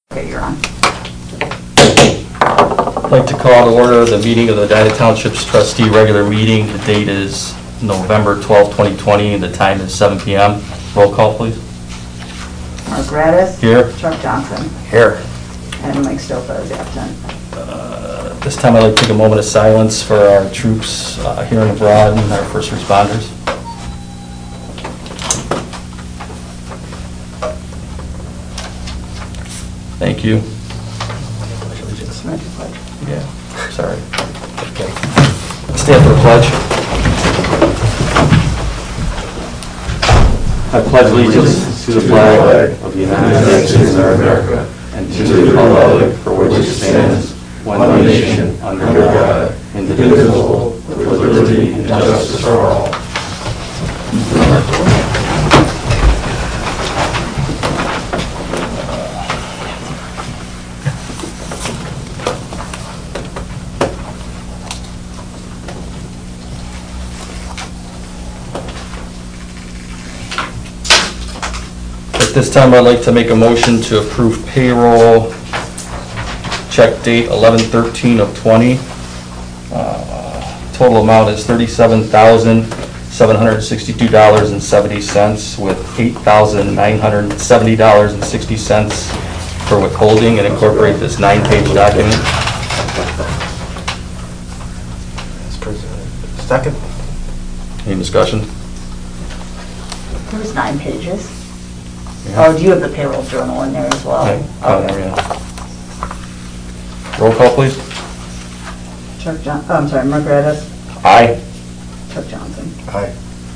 Okay, you're on. I'd like to call to order the meeting of the Edina Township's trustee regular meeting. The date is November 12, 2020, and the time is 7 p.m. Roll call, please. Mark Radis. Here. Chuck Johnson. Here. And Mike Stofa is absent. This time I'd like to take a moment of silence for our troops here and abroad and our first responders. Thank you. Yeah, sorry. Okay. Stand for the pledge. I pledge allegiance to the flag of the United States of America and to the republic for which it stands, one nation, under God, indivisible, with liberty and justice for all. At this time, I'd like to make a motion to approve payroll check date 11/13 of 20. Total amount is $37,762.70 with $8,970.60 for withholding, and incorporate this 9-page document. Second. Any discussion? There's 9 pages. Yeah. Oh, do you have the payroll journal in there as well? Okay. Okay. Yeah. Roll call, please. Mark Radis. Aye. Chuck Johnson. Aye.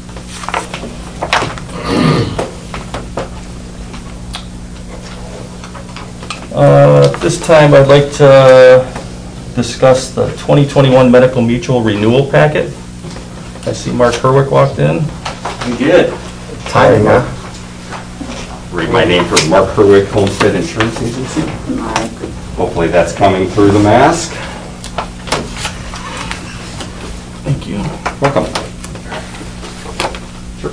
At this time, I'd like to discuss the 2021 Medical Mutual renewal packet. I see Mark Herwick walked in. You did. Timing, huh? Read my name for Mark Herwick, Homestead Insurance Agency. Mark. Hopefully that's coming through the mask. Thank you. Welcome. Sure.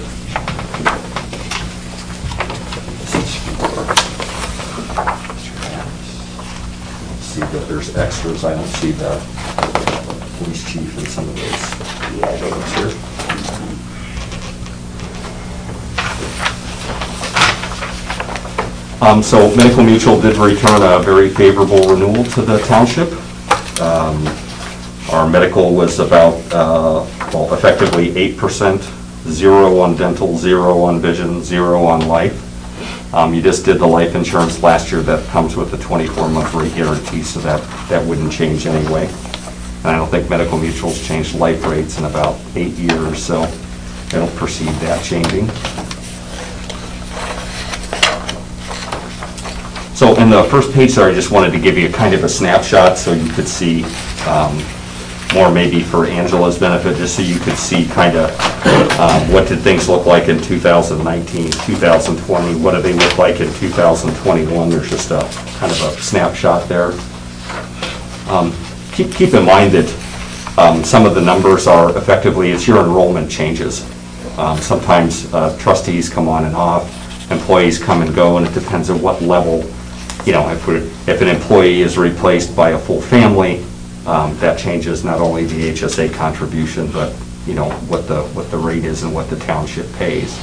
This is for see that there's extras. I don't see the police chief and some of those. Yeah, those here. So Medical Mutual did return a very favorable renewal to the township. Our medical was about, effectively 8%, 0 on dental, 0 on vision, 0 on life. You just did the life insurance last year. That comes with a 24-month rate guarantee, so that wouldn't change anyway. And I don't think Medical Mutual's changed life rates in about 8 years, so I don't perceive that changing. So in the first page there, I just wanted to give you kind of a snapshot so you could see more maybe for Angela's benefit, just so you could see kind of what did things look like in 2019, 2020, what do they look like in 2021. There's just a kind of a snapshot there. Keep in mind that some of the numbers are effectively, it's your enrollment changes. Sometimes trustees come on and off, employees come and go, and it depends on what level. You know, if an employee is replaced by a full family, that changes not only the HSA contribution, but you know what the rate is and what the township pays.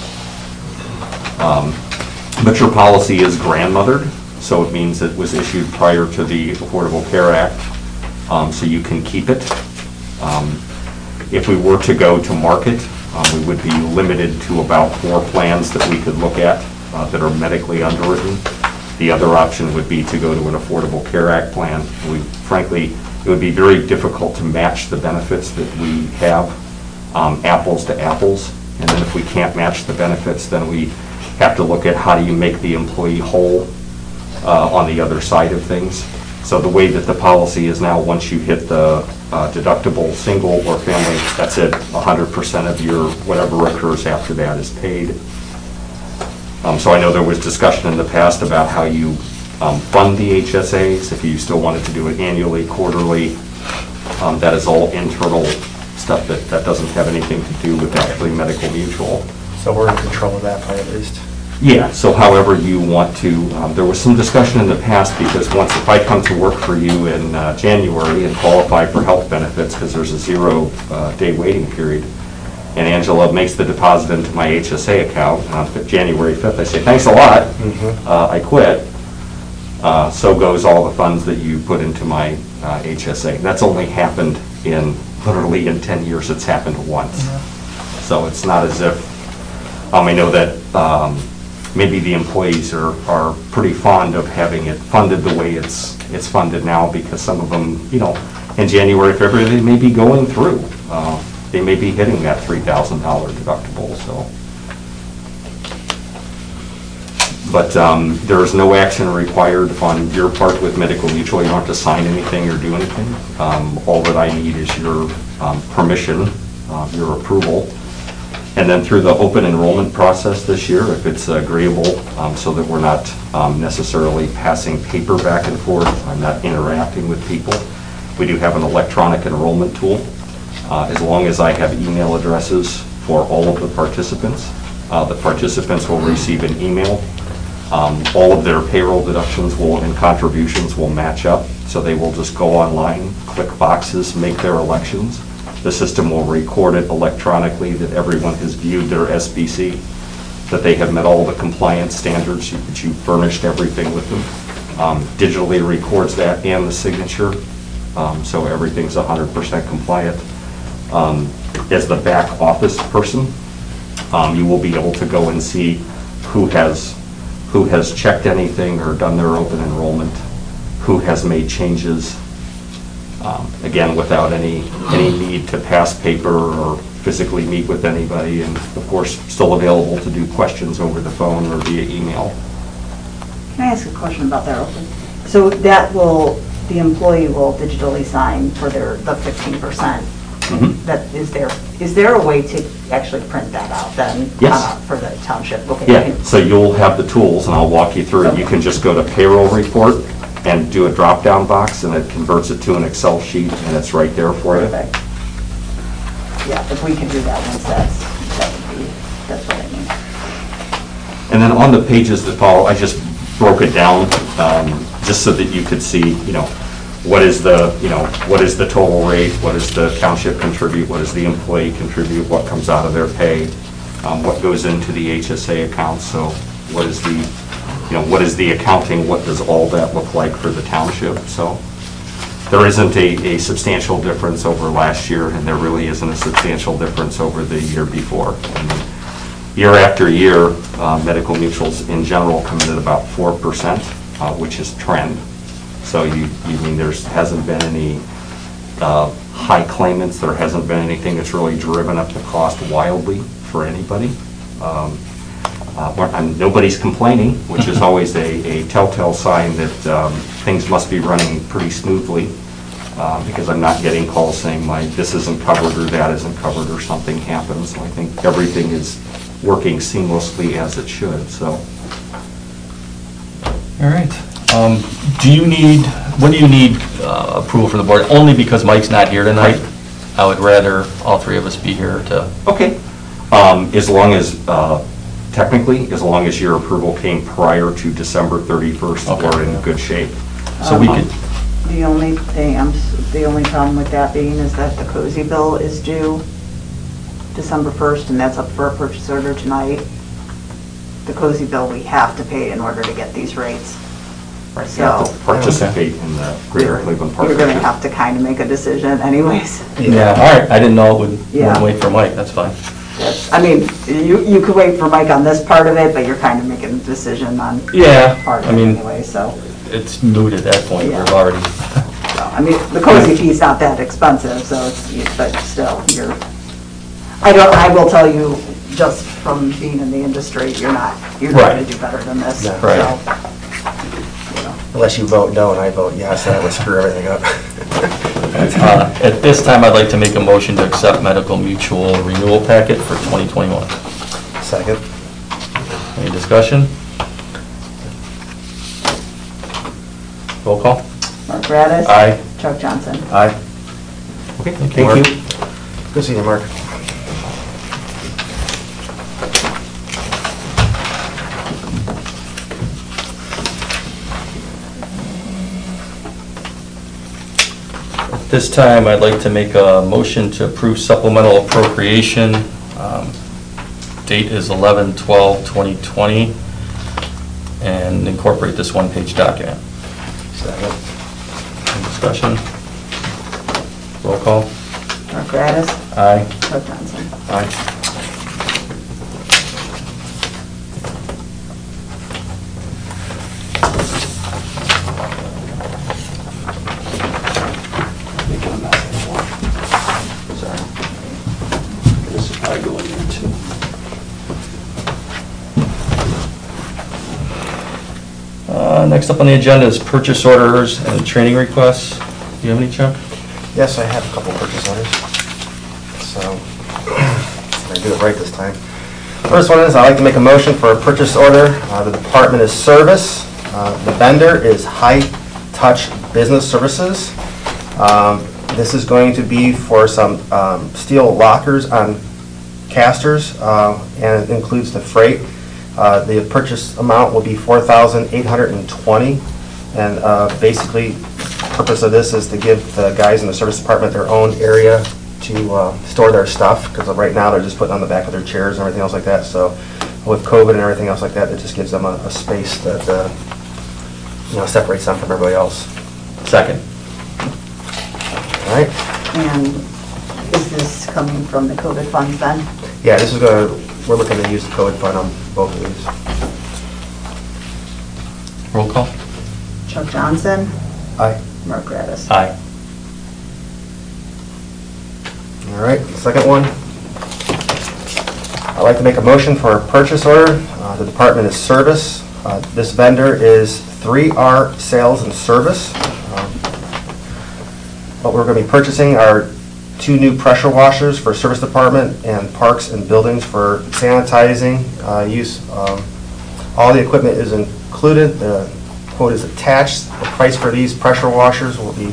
But your policy is grandmothered, so it means it was issued prior to the Affordable Care Act, so you can keep it. If we were to go to market, we would be limited to about 4 plans that we could look at that are medically underwritten. The other option would be to go to an Affordable Care Act plan. Frankly, it would be very difficult to match the benefits that we have, apples to apples. And then if we can't match the benefits, then we have to look at how do you make the employee whole on the other side of things. So the way that the policy is now, once you hit the deductible single or family, that's it, 100% of your whatever occurs after that is paid. So I know there was discussion in the past about how you fund the HSAs, if you still wanted to do it annually, quarterly. That is all internal stuff that doesn't have anything to do with actually Medical Mutual. So we're in control of that part at least. Yeah, so however you want to, there was some discussion in the past, because once, if I come to work for you in January and qualify for health benefits, because there's a 0-day waiting period, and Angela makes the deposit into my HSA account, and on January 5th, I say, thanks a lot, I quit. So goes all the funds that you put into my HSA. That's only happened literally in 10 years, it's happened once. So it's not as if, I know that maybe the employees are pretty fond of having it funded the way it's funded now, because some of them, in January, February, they may be going through. They may be hitting that $3,000 deductible, so. But there is no action required on your part with Medical Mutual. You don't have to sign anything or do anything. All that I need is your permission, your approval. And then through the open enrollment process this year, if it's agreeable, so that we're not necessarily passing paper back and forth, I'm not interacting with people, we do have an electronic enrollment tool. As long as I have email addresses for all of the participants will receive an email. All of their payroll deductions and contributions will match up, so they will just go online, click boxes, make their elections. The system will record it electronically that everyone has viewed their SBC, that they have met all the compliance standards, that you furnished everything with them. Digitally records that and the signature, so everything's 100% compliant. As the back office person, you will be able to go and see who has checked anything or done their open enrollment, who has made changes, again, without any need to pass paper or physically meet with anybody, and of course, still available to do questions over the phone or via email. Can I ask a question about that open? So the employee will digitally sign for the 15%. That is there a way to actually print that out then? Yes. For the township? Okay. Yeah, so you'll have the tools, and I'll walk you through it. You can just go to payroll report and do a drop-down box, and it converts it to an Excel sheet, and it's right there for you. Perfect. Yeah, if we can do that once, that's what I mean. And then on the pages that follow, I just broke it down, just so that you could see, what is the total rate, what does the township contribute, what does the employee contribute, what comes out of their pay, what goes into the HSA account, so what is the accounting, what does all that look like for the township. So there isn't a substantial difference over last year, and there really isn't a substantial difference over the year before. Year after year, medical mutuals in general come in at about 4%, which is trend. So there hasn't been any high claimants, there hasn't been anything that's really driven up the cost wildly for anybody. Nobody's complaining, which is always a telltale sign that things must be running pretty smoothly, because I'm not getting calls saying this isn't covered or that isn't covered or something happens. So I think everything is working seamlessly as it should. So. All right. When do you need approval from the board? Only because Mike's not here tonight. I would rather all three of us be here to. Okay. As long as, technically, as long as your approval came prior to December 31st, Okay. we're in good shape. So we could. The only problem with that being is that the cozy bill is due December 1st, and that's up for a purchase order tonight. The cozy bill we have to pay in order to get these rates. Right, you have to participate in the Greater Cleveland You're Partnership. going to have to kind of make a decision anyways. Yeah. All right. I didn't know it would Yeah. wait for Mike. That's fine. I mean, you could wait for Mike on this part of it, but you're kind of making a decision on Yeah. part of I it mean, anyway, so. it's moot at that point. Yeah. We've already. I mean, the cozy fee's not that expensive, so but still, I will tell you, just from being in the industry, you're not Right. going to do better than this. No. Right. So, Unless you vote no and I vote yes, that would screw everything up. At this time, I'd like to make a motion to accept medical mutual renewal packet for 2021. Second. Any discussion? Roll call. Mark Radis. Aye. Chuck Johnson. Aye. Okay, Mark. thank you. Good seeing you, Mark. this time, I'd like to make a motion to approve supplemental appropriation. Date is 11/12/2020, and incorporate this one-page document. Second. Any discussion? Roll call. Mark Gradis. Aye. Chuck Johnson. Aye. Making a mess of the floor. Sorry. This is probably going in too. Next up on the agenda is purchase orders and training requests. Do you have any, Chuck? Yes, I have a couple purchase orders. So, I do it right this time. First one is, I'd like to make a motion for a purchase order. The department is service. The vendor is High Touch Business Services. This is going to be for some steel lockers on casters, and it includes the freight. The purchase amount will be $4,820, and basically, the purpose of this is to give the guys in the service department their own area to store their stuff, because right now they're just putting on the back of their chairs and everything else like that. So with COVID and everything else like that, it just gives them a space that separates them from everybody else. Second. All right? And is this coming from the COVID funds then? Yeah, this is we're looking to use the COVID fund on both of these. Roll call. Chuck Johnson. Aye. Mark Gradis. Aye. All right, second one. I'd like to make a motion for a purchase order. The department is service. This vendor is 3R Sales and Service. What we're going to be purchasing are 2 new pressure washers for service department and parks and buildings for sanitizing use. All the equipment is included. The quote is attached. The price for these pressure washers will be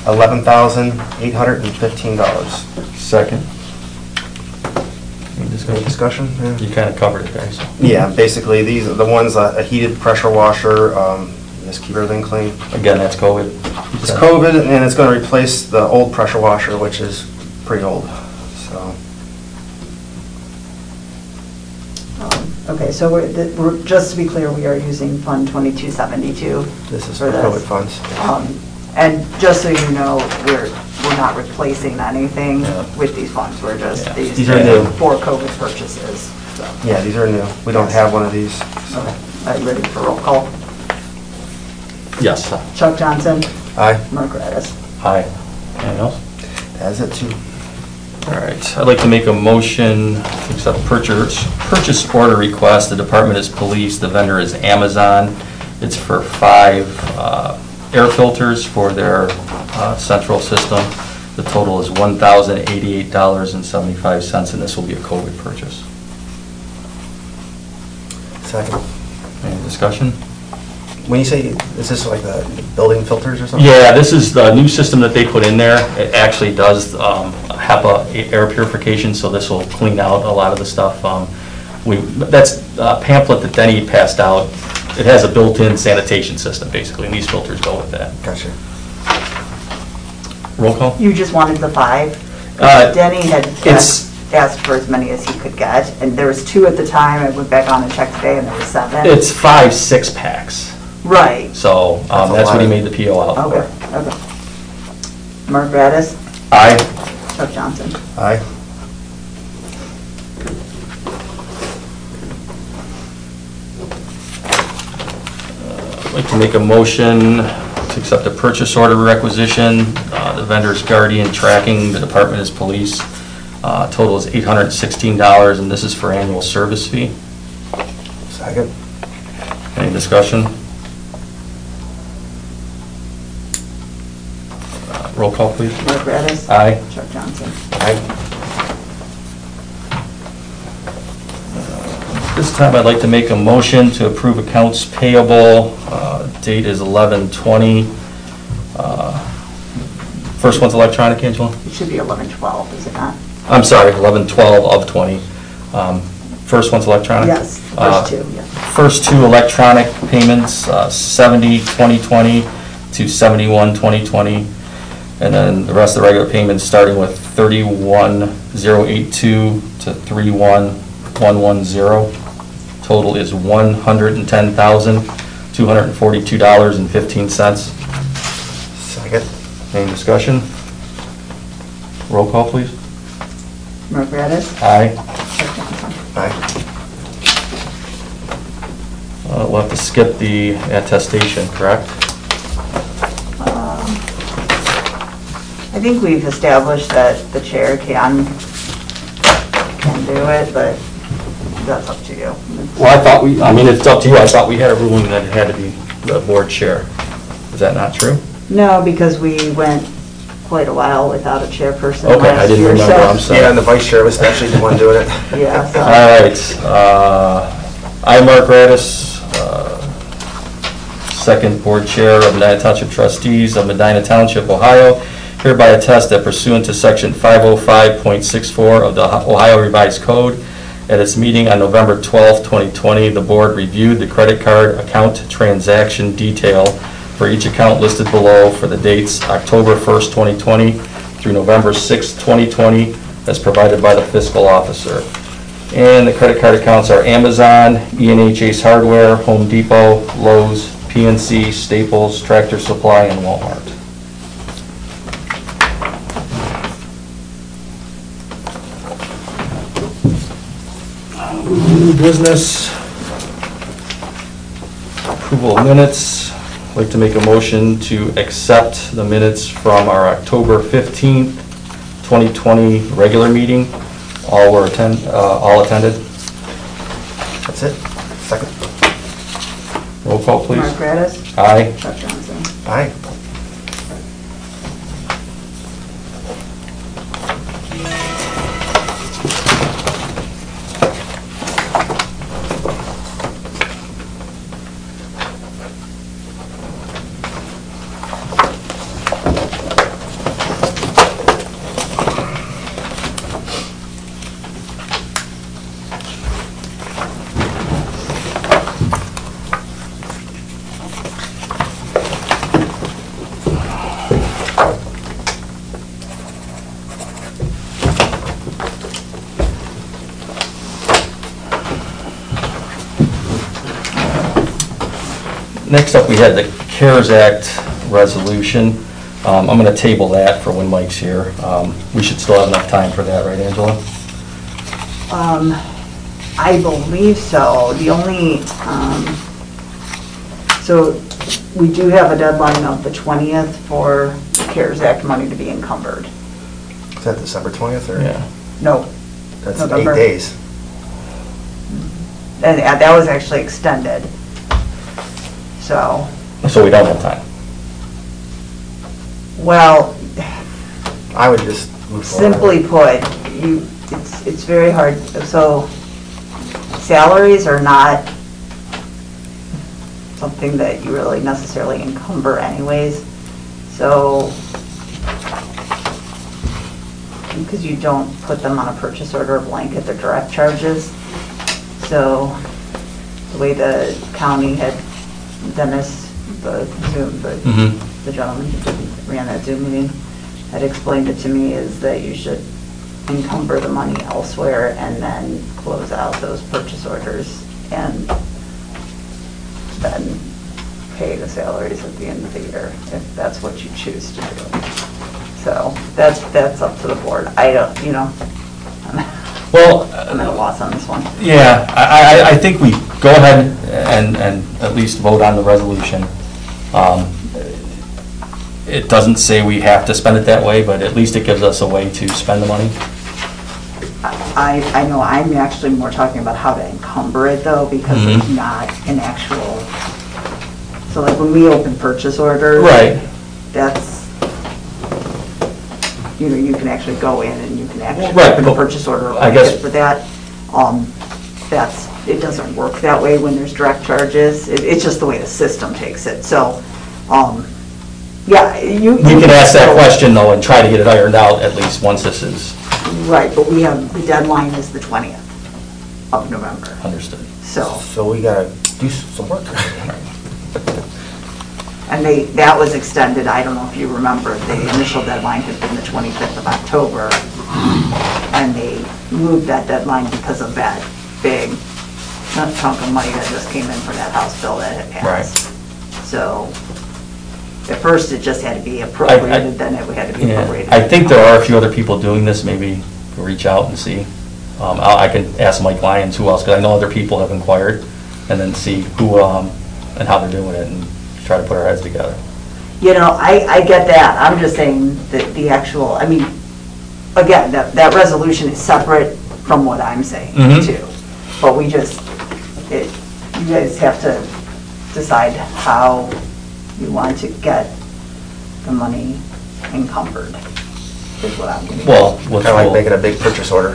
$11,815. Second. Any Any discussion? discussion? Yeah. You kind of covered it there, so. Yeah, basically, these are the ones, a heated pressure washer, just keep everything clean. Again, that's COVID. It's COVID, and it's going to replace the old pressure washer, which is pretty old, so. Okay, so we're, just to be clear, we are using Fund 2272. This is for for this. COVID funds. And just so you know, we're not replacing anything Yeah. with these funds. We're just, Yeah. these These are new. for COVID purchases, so. Yeah, these are new. We don't have one of these. Okay, are you ready for roll call? Yes. Chuck Johnson. Aye, Mark Gradis. Aye. Anything else? that's it too. All right, I'd like to make a motion to accept purchase order request. The department is police, the vendor is Amazon. It's for 5 air filters for their central system. The total is $1,088.75, and this will be a COVID purchase. Second. Any discussion? When you say, is this like the building filters or something? Yeah, this is the new system that they put in there. It actually does HEPA air purification, so this will clean out a lot of the stuff. That's a pamphlet that Denny passed out. It has a built-in sanitation system, basically, and these filters go with that. Gotcha. Roll call? You just wanted the 5? Denny had asked for as many as he could get, and there was 2 at the time. I went back on and checked today, and there were 7. It's 5 6-packs, Right. so That's a that's what he lot. made the PO out Okay, for. okay. Mark Gradis. Aye. Chuck Johnson. Aye. I'd like to make a motion to accept a purchase order requisition. The vendor's Guardian Tracking, the department is police. Total is $816, and this is for annual service fee. Second. Any discussion? Roll call, please. Mark Gradis. Aye. Chuck Johnson. Aye. This time, I'd like to make a motion to approve accounts payable. Date is 11/20. First one's electronic, Angela? It should be 11/12, is it not? I'm sorry, 11/12 of 20. First one's electronic? Yes, first 2, yeah. First 2 electronic payments, 70/2020 to 71/2020. And then the rest of the regular payments, starting with 31,082 to 31,110. Total is $110,242.15. Second. Any discussion? Roll call, please. Mark Radish? Aye. Chuck Johnson? Aye. We'll have to skip the attestation, correct? I think we've established that the chair can do it, but that's up to you. Well, it's up to you. I thought we had a ruling that it had to be the board chair. Is that not true? No, because we went quite a while without a chairperson Okay, I last didn't year, remember, so- I'm sorry. Yeah, and the vice chair was actually the one doing it. Yeah, so- All right. I, Mark Radis, second board chair of Medina Township Trustees of Medina Township, Ohio, hereby attest that pursuant to Section 505.64 of the Ohio Revised Code, at its meeting on November 12, 2020, the board reviewed the credit card account transaction detail for each account listed below for the dates October 1st, 2020 through November 6th, 2020, as provided by the fiscal officer. And the credit card accounts are Amazon, E&H Ace Hardware, Home Depot, Lowe's, PNC, Staples, Tractor Supply, and Walmart. New business. Approval of minutes. I'd like to make a motion to accept the minutes from our October 15th, 2020 regular meeting. All attended. That's it. Second. Roll call, please. Mark Radish? Aye. Chuck Johnson? Aye. Next up, we had the CARES Act resolution. I'm going to table that for when Mike's here. We should still have enough time for that, right, Angela? I believe so. The only, so we do have a deadline of the 20th for the CARES Act money to be encumbered. Is that December 20th or? Yeah. No, That's November. 8 days. and that was actually extended. So, So we don't have time. well, I would just move forward. simply put, it's very hard. So salaries are not something that you really necessarily encumber anyways. So, because you don't put them on a purchase order or blanket, they're direct charges. So the way the county had, Dennis, the gentleman who ran that Zoom meeting, had explained it to me is that you should encumber the money elsewhere and then close out those purchase orders and then pay the salaries at the end of the year, if that's what you choose to do. So that's up to the board. I don't, Well, I'm at a loss on this one. yeah, I think we go ahead and at least vote on the resolution. It doesn't say we have to spend it that way, but at least it gives us a way to spend the money. I know, I'm actually more talking about how to encumber it though, because it's not an actual, so like when we open purchase orders. Right. That's, you can actually go in and you can actually Right, open a but purchase order I guess- for that. It doesn't work that way when there's direct charges. It's just the way the system takes it. So, yeah, you. We can ask that question though and try to get it ironed out at least once this is Right, but we have, the deadline is the 20th of November. understood. So, So we gotta do some work. And that was extended, I don't know if you remember, the initial deadline had been the 25th of October, and they moved that deadline because of that big chunk of money that just came in for that House bill that had passed. So, at first it just had to be appropriated, then it had to be Yeah, appropriated. I think there are a few other people doing this, maybe we'll reach out and see. I can ask Mike Lyons who else, because I know other people have inquired, and then see who, and how they're doing it, and try to put our heads together. You know, I get that, I'm just saying that the actual, I mean, again, that resolution is separate from what I'm saying Mhm. too. But we just, you guys have to decide how you want to get the money encumbered, is what I'm getting. Well, Kind of like making a big purchase order.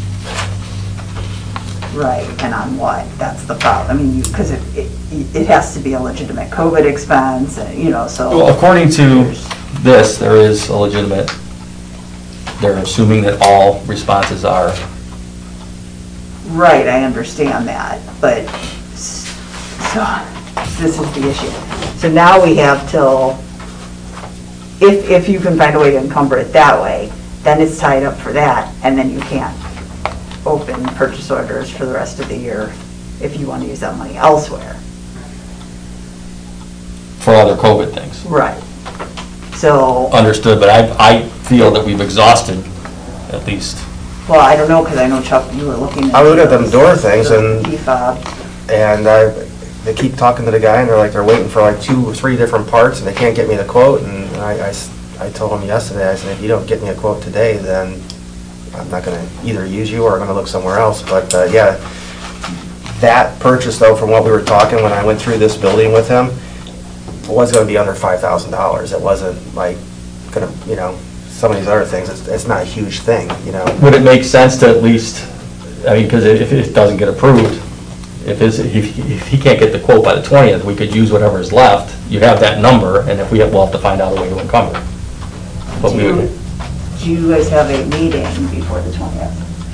Right, and on what? That's the problem. I mean, because it has to be a legitimate COVID expense, you know, so. Well, according to this, there is a legitimate, they're assuming that all responses are, Right, I understand that, but, so, this is the issue. So now we have till, if you can find a way to encumber it that way, then it's tied up for that, and then you can't open purchase orders for the rest of the year if you want to use that money elsewhere. for other COVID things. Right. So, Understood, but I feel that we've exhausted at least. well, I don't know, because I know Chuck, you were looking at. I looked at them door things the and- PFAB. And they keep talking to the guy, and they're like, they're waiting for like 2 or 3 different parts, and they can't get me the quote, and I told them yesterday, I said, if you don't get me a quote today, then I'm not gonna either use you or I'm gonna look somewhere else, but, yeah. That purchase though, from what we were talking when I went through this building with him, was gonna be under $5,000. It wasn't like gonna, you know, some of these other things, it's not a huge thing, you know? Would it make sense to at least, I mean, because if it doesn't get approved, if he can't get the quote by the 20th, we could use whatever is left. You have that number, and if we'll have to find out a way to encumber. But we would, Do you guys have a meeting before the 20th?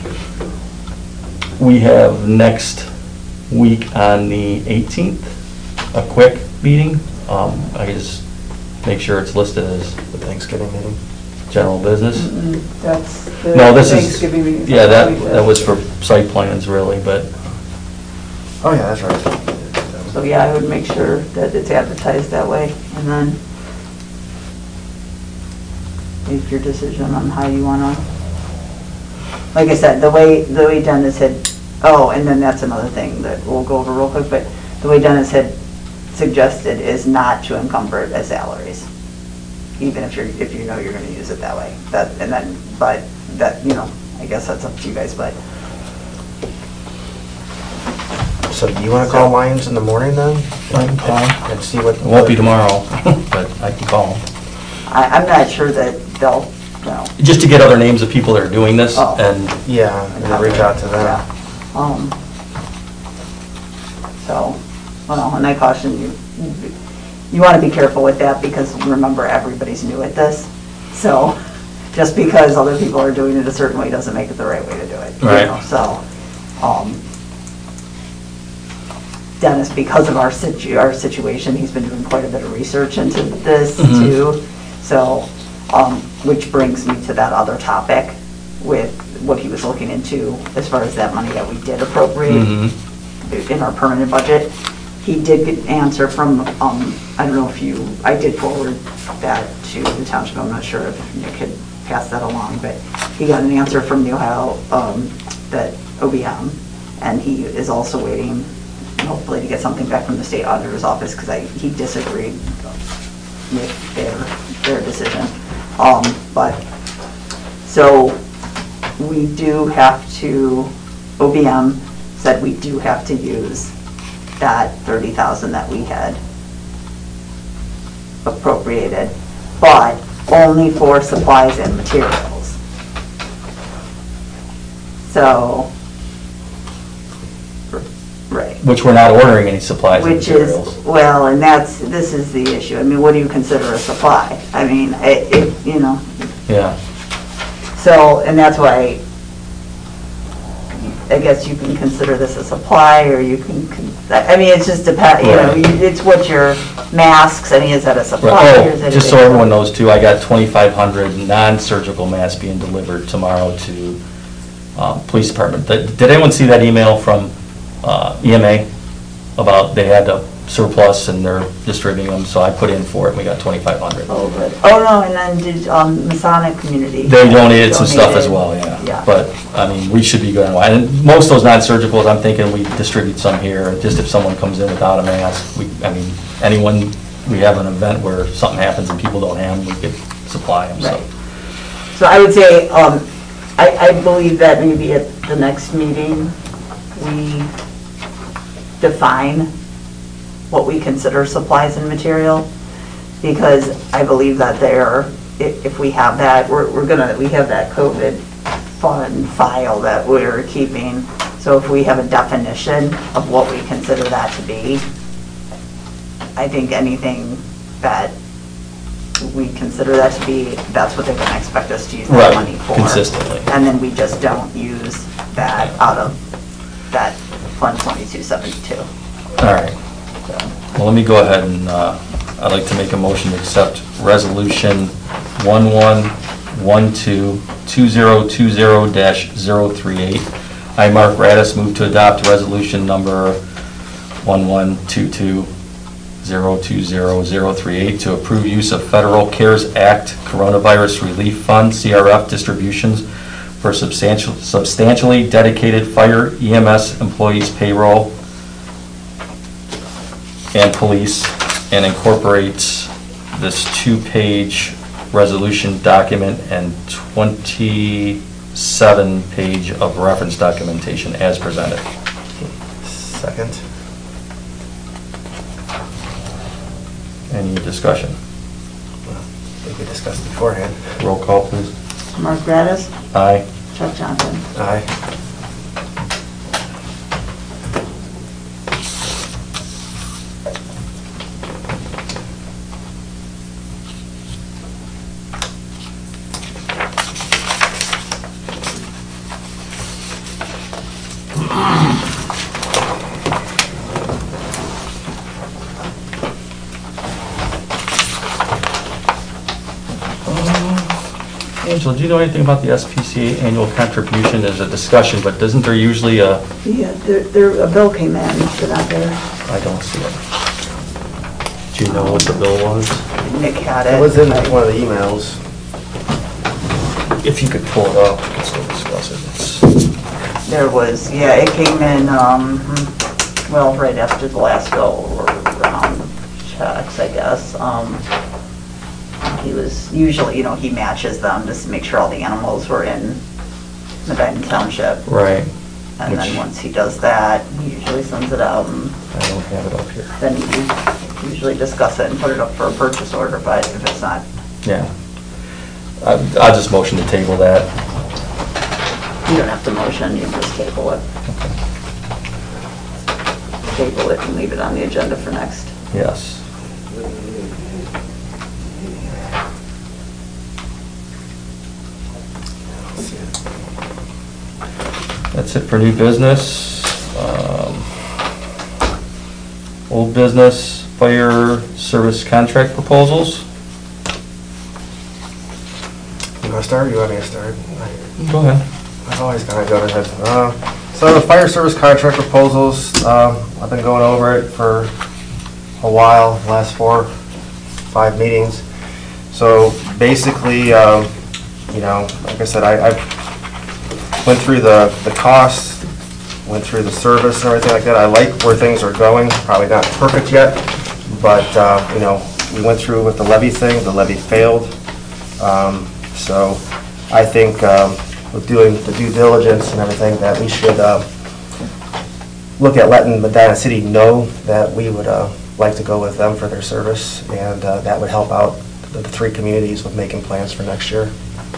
we have next week on the 18th, a quick meeting. I can just make sure it's listed as The Thanksgiving meeting. general business. That's the No, this is, Thanksgiving meeting. yeah, that was for site plans really, but Oh, yeah, that's right. So, yeah, I would make sure that it's advertised that way, and then make your decision on how you wanna, like I said, the way Dennis had, oh, and then that's another thing that we'll go over real quick, but the way Dennis had suggested is not to encumber it as salaries, even if you know you're gonna use it that way. But that, you know, I guess that's up to you guys, but So do you want to call Lyons in the morning then? I can call. And see what... it won't be tomorrow, but I can call them. I'm not sure that they'll, you know. Just to get other names of people that are doing this, Oh. and Yeah, and then reach out to them. Yeah. So, well, and I caution you, you want to be careful with that because remember, everybody's new at this. So, just because other people are doing it a certain way doesn't make it the right way to do it. you Right. know, So, Dennis, because of our situation, he's been doing quite a bit of research into this too. So, which brings me to that other topic with what he was looking into as far as that money that we did appropriate in our permanent budget. He did get an answer from, I don't know if I did forward that to the township, I'm not sure if Nick had passed that along, but he got an answer from the Ohio, that OBM, and he is also waiting, hopefully, to get something back from the state auditor's office, because he disagreed with their decision. So we do have to, OBM said we do have to use that 30,000 that we had appropriated, but only for supplies and materials. So, right. which we're not ordering any supplies and Which materials. is, well, and this is the issue. I mean, what do you consider a supply? I mean, you know, Yeah, so, and that's why I guess you can consider this a supply, or you can, I mean, it's just depend, you know, Right. it's what your masks, I mean, is that a supply? or is Oh, it a just so big- everyone knows too, I got 2,500 non-surgical masks being delivered tomorrow to police department. Did anyone see that email from EMA about they had a surplus and they're distributing them? So I put in for it, and we got 2,500. Oh, good. Oh, no, and then did Masonic Community? They donated some stuff as donated- well, yeah. Yeah. But, I mean, we should be good. And most of those non-surgicals, I'm thinking we distribute some here, and just if someone comes in without a mask, I mean, anyone, we have an event where something happens and people don't have them, we could supply them, so. Right. So I would say, I believe that maybe at the next meeting, we define what we consider supplies and material, because I believe that if we have that, we have that COVID fund file that we're keeping, so if we have a definition of what we consider that to be, I think anything that we consider that to be, that's what they're gonna expect us to use that Right, money for. consistently. And then we just don't use that out of that Fund 2272. All right. Well, let me go ahead and, I'd like to make a motion to accept Resolution 112020-038. I, Mark Radis, move to adopt Resolution number 1122202038 to approve use of Federal CARES Act Coronavirus Relief Fund, CRF, distributions for substantially dedicated fire EMS employees' payroll and police, and incorporates this 2-page resolution document and 27-page of reference documentation as presented. Second. Any discussion? I think we discussed beforehand. Roll call, please. Mark Radis, Aye. Chuck Johnson. Aye. Angela, do you know anything about the SPCA annual contribution? There's a discussion, but isn't there usually a, Yeah, a bill came in, is it out there? I don't see it. Do you know what the bill was? Nick had it. It was in one of the emails. If you could pull it up, we can still discuss it. It's- There was, yeah, it came in, well, right after the last bill round of checks, I guess. He was, usually, he matches them just to make sure all the animals were in Medina Township. Right. And Which- then once he does that, he usually sends it out, and I don't have it up here. then you usually discuss it and put it up for a purchase order, but if it's not, Yeah. I'll just motion to table that. you don't have to motion, you just table it. Table it and leave it on the agenda for next. Yes. That's it for new business. Old business, fire service contract proposals. You want to start, or you want me to start? Go ahead. I've always kind of gone ahead. So the fire service contract proposals, I've been going over it for a while, last 4, 5 meetings. So basically, like I said, I went through the costs, went through the service and everything like that. I like where things are going, probably not perfect yet, but, we went through with the levy thing, the levy failed. So I think with doing the due diligence and everything, that we should look at letting Medina City know that we would like to go with them for their service, and that would help out the 3 communities with making plans for next year.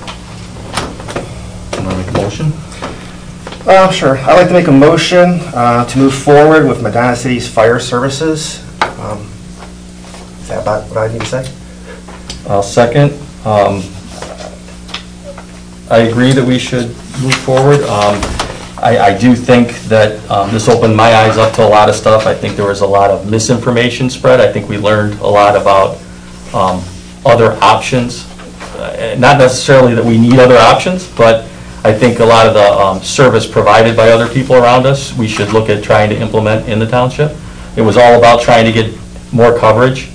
Want to make a motion? Sure. I'd like to make a motion to move forward with Medina City's fire services. Is that about what I need to say? I'll second. I agree that we should move forward. I do think that this opened my eyes up to a lot of stuff. I think there was a lot of misinformation spread. I think we learned a lot about other options. Not necessarily that we need other options, but I think a lot of the service provided by other people around us, we should look at trying to implement in the township. It was all about trying to get more coverage.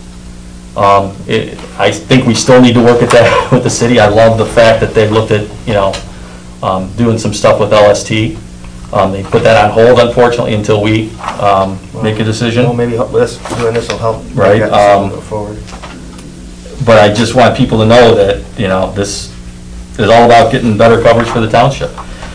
I think we still need to work at that with the city. I love the fact that they've looked at, doing some stuff with LST. They put that on hold, unfortunately, until we make a decision. Well, maybe doing this will help. Right, Go forward. But I just want people to know that, this is all about getting better coverage for the township.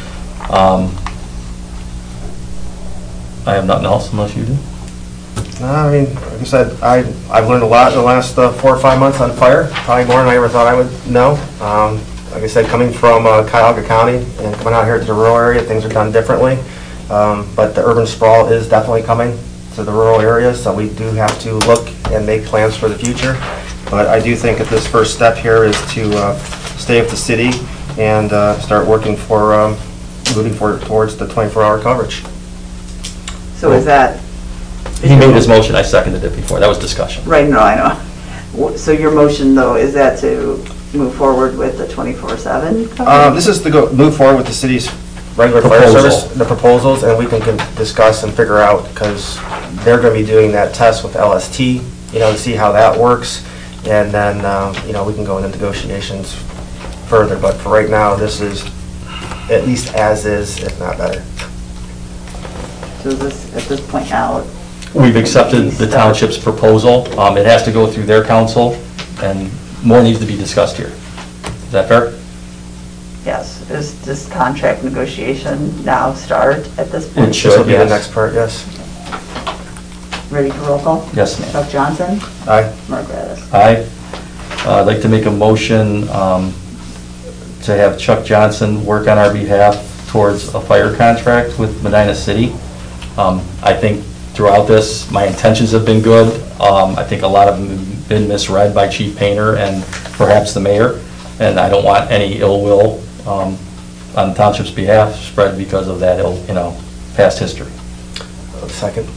I have nothing else unless you do. No, I mean, like I said, I've learned a lot in the last 4 or 5 months on fire, probably more than I ever thought I would know. Like I said, coming from Cuyahoga County and coming out here to the rural area, things are done differently. But the urban sprawl is definitely coming to the rural areas, so we do have to look and make plans for the future. But I do think that this first step here is to stay with the city and start working for, moving towards the 24-hour coverage. So is that? He made his motion, I seconded it before, that was discussion. Right, no, I know. So your motion, though, is that to move forward with the 24/7 coverage? This is to move forward with the city's regular fire Proposal. service, the proposals, and we can discuss and figure out, because they're going to be doing that test with LST, to see how that works, and then, we can go into negotiations further, but for right now, this is at least as is, if not better. So is this, at this point now, We've accepted the township's proposal. It has to go through their council, and more needs to be discussed here. Is that fair? yes, is this contract negotiation now start at this point? It should. This will be the yes. next part, yes. Ready for roll call? Yes, ma'am. Chuck Johnson? Aye. Mark Gradis? Aye. I'd like to make a motion to have Chuck Johnson work on our behalf towards a fire contract with Medina City. I think throughout this, my intentions have been good. I think a lot of them have been misread by Chief Painter and perhaps the mayor, and I don't want any ill will on the township's behalf spread because of that past history. Second.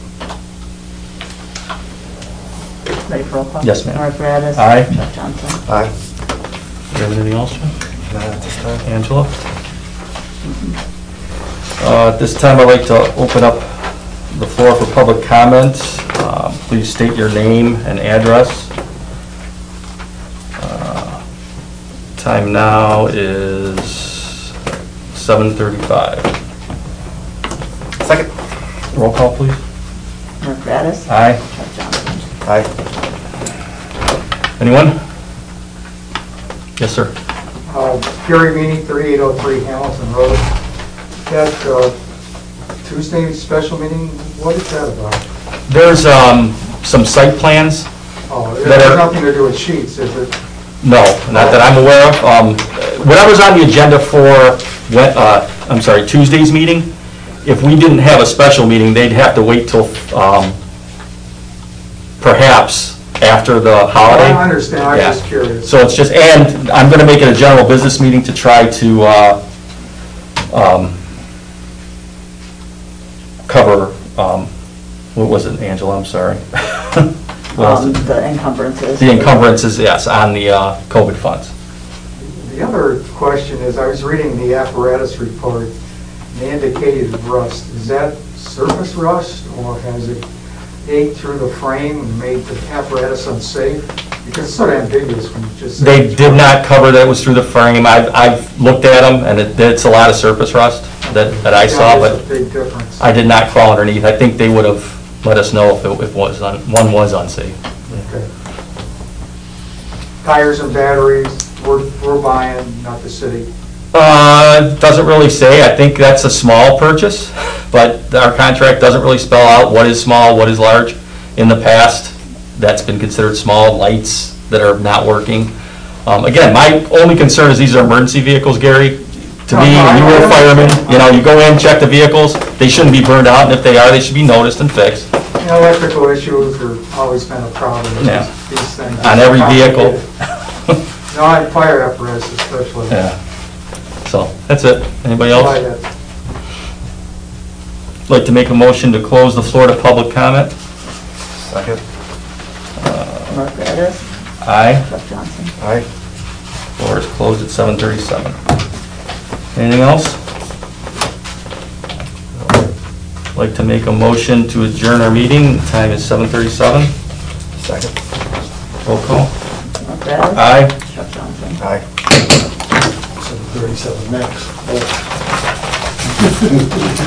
Ready for roll call? Yes, ma'am. Mark Gradis? Aye. Chuck Johnson? Aye. Do you have anything else, John? Not at this time. Angela? At this time, I'd like to open up the floor for public comment. Please state your name and address. Time now is 7:35. Second. Roll call, please. Mark Gradis? Aye. Chuck Johnson? Aye. Anyone? Yes, sir. Gary Meany, 3803 Hamilton Road. That Tuesday special meeting, what is that about? There's some site plans. Oh, it That has are- nothing to do with sheets, is it? No, not that I'm aware of. Whatever's on the agenda for, Tuesday's meeting, if we didn't have a special meeting, they'd have to wait till perhaps after the holiday. I understand, I Yeah. was just curious. So it's just, and I'm going to make it a general business meeting to try to cover, what was it, Angela, I'm sorry. What else? The encumbrances. The encumbrances, yes, on the COVID funds. The other question is, I was reading the apparatus report, and they indicated rust. Is that surface rust, or has it ate through the frame and made the apparatus unsafe? Because it's sort of ambiguous when you just say. They did not cover that it was through the frame. I've looked at them, and it's a lot of surface rust that I saw, Yeah, but there's a big difference. I did not crawl underneath. I think they would have let us know if one was unsafe. Okay. Tires and batteries, we're buying, not the city. Doesn't really say. I think that's a small purchase, but our contract doesn't really spell out what is small, what is large. In the past, that's been considered small. Lights that are not working. Again, my only concern is these are emergency vehicles, Gary. To me, when you were a fireman, you go in, check the vehicles. They shouldn't be burned out, and if they are, they should be noticed and fixed. Electrical issues have always been a problem with Yeah. these things. On every vehicle. No, on fire apparatus especially. Yeah. So, that's it. Anybody Why else? that- like to make a motion to close the floor to public comment. Second. Mark Gradis, Aye. Jeff Johnson. Aye. Floor is closed at 7:37. Anything else? Like to make a motion to adjourn our meeting. Time is 7:37. Second. Roll call. Mark Gradis. Aye. Jeff Johnson. Aye. 7:37 max.